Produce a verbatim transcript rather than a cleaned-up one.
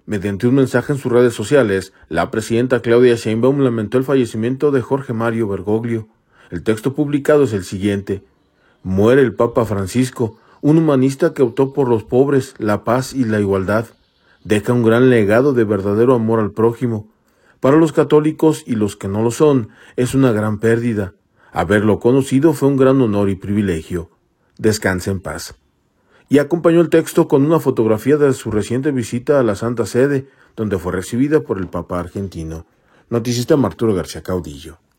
Mediante un mensaje en sus redes sociales, la presidenta Claudia Sheinbaum lamentó el fallecimiento de Jorge Mario Bergoglio. El texto publicado es el siguiente: muere el Papa Francisco, un humanista que optó por los pobres, la paz y la igualdad. Deja un gran legado de verdadero amor al prójimo. Para los católicos y los que no lo son, es una gran pérdida. Haberlo conocido fue un gran honor y privilegio. Descanse en paz. Y acompañó el texto con una fotografía de su reciente visita a la Santa Sede, donde fue recibida por el Papa argentino. Noticista Arturo García Caudillo.